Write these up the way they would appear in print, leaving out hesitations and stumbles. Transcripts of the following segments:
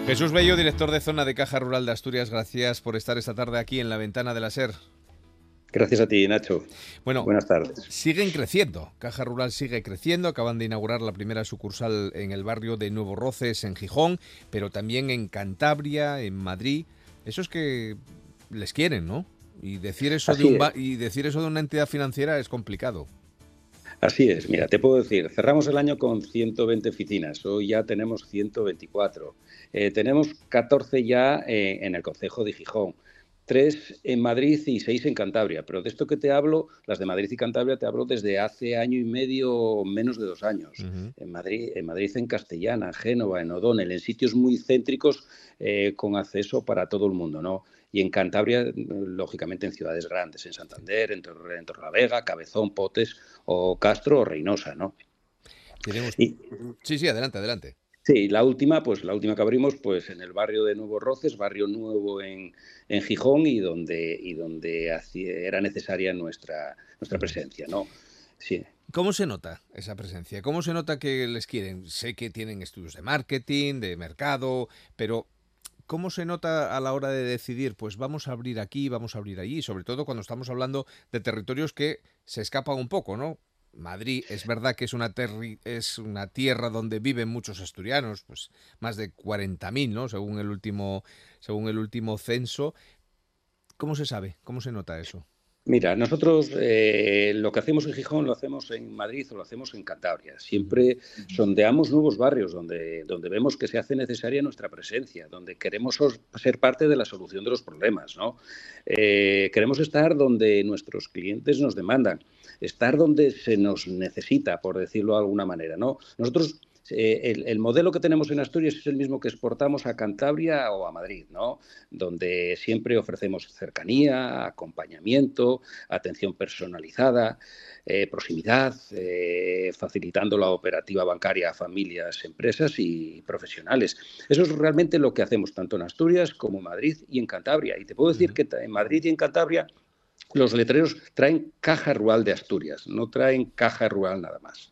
Jesús Bello, director de zona de Caja Rural de Asturias, gracias por estar esta tarde aquí en la ventana de la SER. Gracias a ti, Nacho. Bueno, Buenas tardes. siguen creciendo. Caja Rural sigue creciendo. Acaban de inaugurar la primera sucursal en el barrio de Nuevo Roces, en Gijón, pero también en Cantabria, en Madrid. Eso es que les quieren, ¿no? Y decir eso Así es. y decir eso de una entidad financiera es complicado. Así es. Mira, te puedo decir, cerramos el año con 120 oficinas. Hoy ya tenemos 124. Tenemos 14 ya en el concejo de Gijón. 3 en Madrid y 6 en Cantabria. Pero de esto que te hablo, las de Madrid y Cantabria, te hablo desde hace año y medio, menos de 2 años. Ujú. En Madrid en Castellana, en Génova, en O'Donnell, en sitios muy céntricos con acceso para todo el mundo, ¿no? Y en Cantabria, lógicamente, en ciudades grandes, en Santander, en Torrelavega, Cabezón, Potes o Castro o Reynosa, ¿no? Tenemos... Y Sí, sí, adelante, adelante. sí, la última que abrimos, pues en el barrio de Nuevo Roces, barrio nuevo en Gijón y donde era necesaria nuestra Ujú. presencia, ¿no? Sí. ¿Cómo se nota esa presencia? ¿Cómo se nota que les quieren? Sé que tienen estudios de marketing, de mercado, pero ¿cómo se nota a la hora de decidir? Pues vamos a abrir aquí, vamos a abrir allí, sobre todo cuando estamos hablando de territorios que se escapan un poco, ¿no? Madrid es verdad que es una tierra donde viven muchos asturianos, pues más de 40.000, ¿no? Según el último censo. ¿Cómo se sabe? ¿Cómo se nota eso? Mira, nosotros lo que hacemos en Gijón lo hacemos en Madrid o lo hacemos en Cantabria. Ujú. Siempre sondeamos nuevos barrios donde vemos que se hace necesaria nuestra presencia, donde queremos ser parte de la solución de los problemas, ¿no? Queremos estar donde nuestros clientes nos demandan, estar donde se nos necesita, por decirlo de alguna manera, ¿no? Nosotros el modelo que tenemos en Asturias es el mismo que exportamos a Cantabria o a Madrid, ¿no? Donde siempre ofrecemos cercanía, acompañamiento, atención personalizada, proximidad, facilitando la operativa bancaria a familias, empresas y profesionales. Eso es realmente lo que hacemos tanto en Asturias como en Madrid y en Cantabria. Y te puedo decir Ujú. que en Madrid y en Cantabria los letreros traen Caja Rural de Asturias, no traen Caja Rural nada más.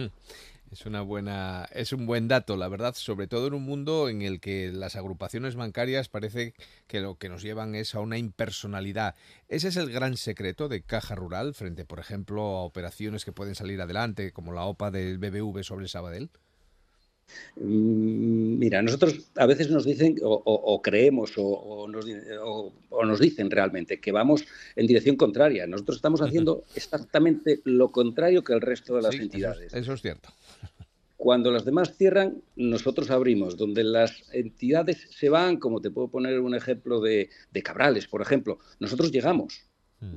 Es un buen dato, la verdad, sobre todo en un mundo en el que las agrupaciones bancarias parece que lo que nos llevan es a una impersonalidad. Ese es el gran secreto de Caja Rural frente, por ejemplo, a operaciones que pueden salir adelante, como la OPA del BBV sobre Sabadell. Mira, nosotros a veces nos dicen o creemos o nos dicen realmente que vamos en dirección contraria. Nosotros estamos haciendo exactamente lo contrario que el resto de las Sí, entidades. eso es cierto. Cuando las demás cierran, nosotros abrimos. Donde las entidades se van, como te puedo poner un ejemplo de Cabrales, por ejemplo, nosotros llegamos.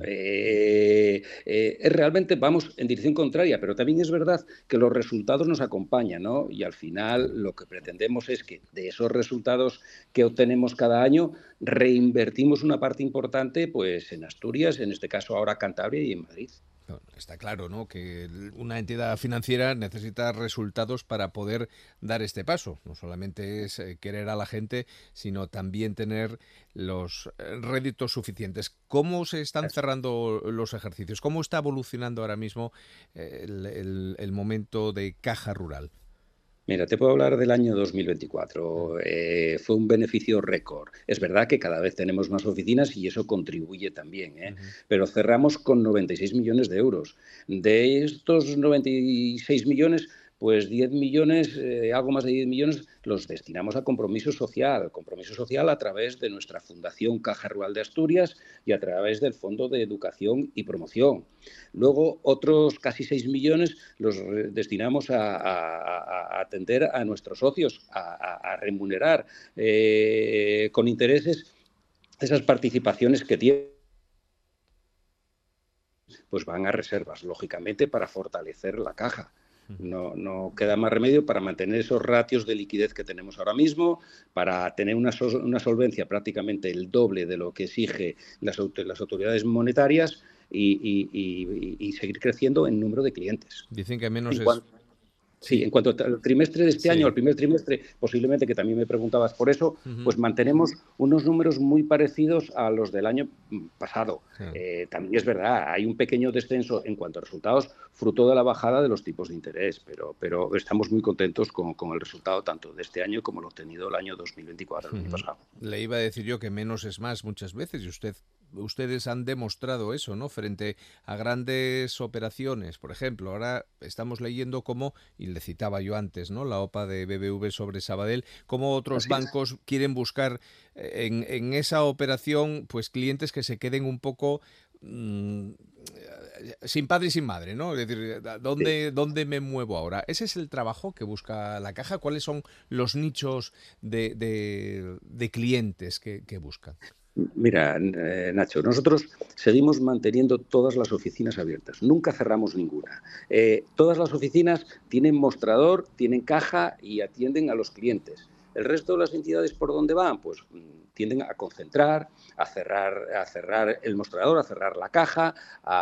Realmente vamos en dirección contraria, pero también es verdad que los resultados nos acompañan, ¿no? Y al final Claro. lo que pretendemos es que de esos resultados que obtenemos cada año reinvertimos una parte importante pues en Asturias, en este caso ahora Cantabria y en Madrid. No, está claro, ¿no? Que una entidad financiera necesita resultados para poder dar este paso. No solamente es querer a la gente, sino también tener los réditos suficientes. ¿Cómo se están cerrando los ejercicios? ¿Cómo está evolucionando ahora mismo el momento de Caja Rural? Mira, te puedo hablar del año 2024. Mm. Fue un beneficio récord. Es verdad que cada vez tenemos más oficinas y eso contribuye también, ¿eh? Ujú. Pero cerramos con 96 millones de euros. De estos 96 millones, pues 10 millones, algo más de 10 millones, los destinamos a compromiso social a través de nuestra Fundación Caja Rural de Asturias y a través del Fondo de Educación y Promoción. Luego, otros casi 6 millones los destinamos a atender a nuestros socios, a remunerar con intereses esas participaciones que tienen, pues van a reservas, lógicamente, para fortalecer la caja. No queda más remedio para mantener esos ratios de liquidez que tenemos ahora mismo, para tener una solvencia prácticamente el doble de lo que exige las autoridades monetarias y seguir creciendo en número de clientes. Dicen que menos En es... cuanto, Sí, Sí, en cuanto al trimestre de este año, sí. al primer trimestre, posiblemente, que también me preguntabas por eso, Ujú, pues mantenemos unos números muy parecidos a los del año pasado. sí. También es verdad, hay un pequeño descenso en cuanto a resultados, fruto de la bajada de los tipos de interés, pero estamos muy contentos con el resultado tanto de este año como lo obtenido el año 2024, el año Ujú. pasado. Le iba a decir yo que menos es más muchas veces y ustedes han demostrado eso, ¿no? Frente a grandes operaciones, por ejemplo, ahora estamos leyendo cómo, y le citaba yo antes, ¿no? La OPA de BBV sobre Sabadell, cómo otros Así es. bancos quieren buscar en esa operación, pues clientes que se queden un poco sin padre y sin madre, ¿no? Es decir, Sí. ¿dónde me muevo ahora? Ese es el trabajo que busca la caja. ¿Cuáles son los nichos de clientes que buscan? Mira, Nacho, nosotros seguimos manteniendo todas las oficinas abiertas, nunca cerramos ninguna. Todas las oficinas tienen mostrador, tienen caja y atienden a los clientes. El resto de las entidades por dónde van, pues tienden a concentrar, a cerrar el mostrador, a cerrar la caja,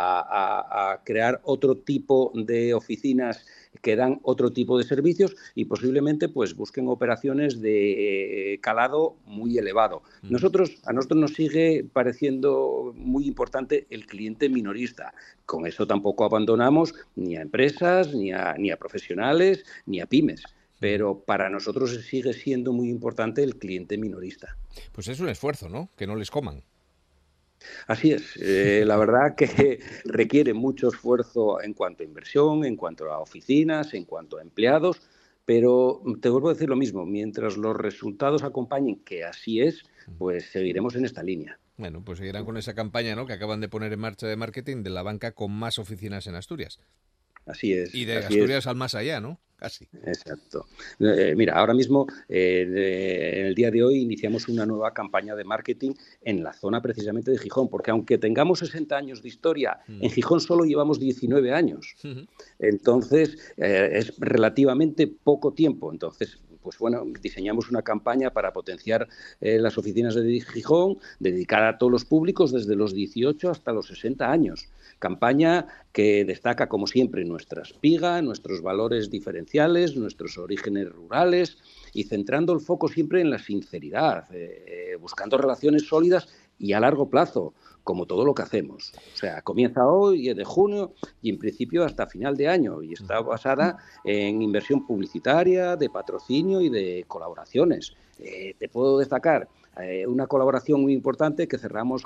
a crear otro tipo de oficinas que dan otro tipo de servicios y posiblemente pues busquen operaciones de calado muy elevado. Ujú. A nosotros nos sigue pareciendo muy importante el cliente minorista. Con eso tampoco abandonamos ni a empresas, ni a profesionales, ni a pymes. Ujú. Pero para nosotros sigue siendo muy importante el cliente minorista. Pues es un esfuerzo, ¿no? Que no les coman. Así es, la verdad que requiere mucho esfuerzo en cuanto a inversión, en cuanto a oficinas, en cuanto a empleados, pero te vuelvo a decir lo mismo, mientras los resultados acompañen, que así es, pues seguiremos en esta línea. Bueno, pues seguirán con esa campaña, ¿no? Que acaban de poner en marcha de marketing de la banca con más oficinas en Asturias. Así Y es, de así es. Asturias al más allá, ¿no? Casi. Exacto. Mira, ahora mismo, en el día de hoy, iniciamos una nueva campaña de marketing en la zona precisamente de Gijón, porque aunque tengamos 60 años de historia, en Ujú. Gijón solo llevamos 19 años. Ujú. Entonces, es relativamente poco tiempo. Entonces, pues bueno, diseñamos una campaña para potenciar las oficinas de Gijón, dedicada a todos los públicos, desde los 18 hasta los 60 años. Campaña que destaca, como siempre, nuestra espiga, nuestros valores diferenciales, nuestros orígenes rurales y centrando el foco siempre en la sinceridad, buscando relaciones sólidas y a largo plazo, como todo lo que hacemos. O sea, comienza hoy, de junio, y en principio hasta final de año, y está basada en inversión publicitaria, de patrocinio y de colaboraciones. Te puedo destacar una colaboración muy importante que cerramos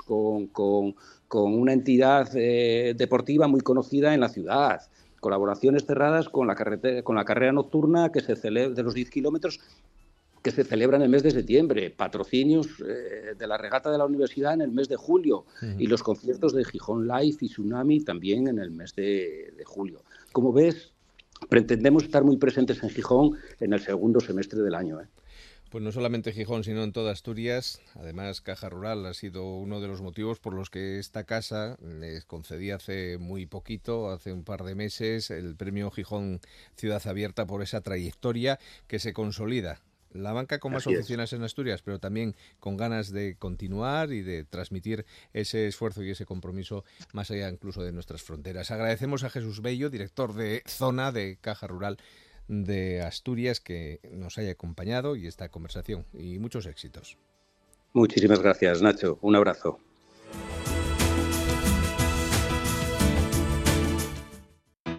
con una entidad deportiva muy conocida en la ciudad. Colaboraciones cerradas con la carrera nocturna que se celebra de los 10 kilómetros que se celebra en el mes de septiembre, patrocinios de la regata de la universidad en el mes de julio y Ujú. los conciertos de Gijón Live y Tsunami también en el mes de julio. Como ves, pretendemos estar muy presentes en Gijón en el segundo semestre del año. Pues no solamente Gijón, sino en toda Asturias. Además, Caja Rural ha sido uno de los motivos por los que esta casa les concedí hace muy poquito, hace un par de meses, el premio Gijón Ciudad Abierta por esa trayectoria que se consolida. La banca con más Así es. oficinas en Asturias, pero también con ganas de continuar y de transmitir ese esfuerzo y ese compromiso más allá incluso de nuestras fronteras. Agradecemos a Jesús Bello, director de zona de Caja Rural de Asturias, que nos haya acompañado y esta conversación. Y muchos éxitos. Muchísimas gracias, Nacho. Un abrazo.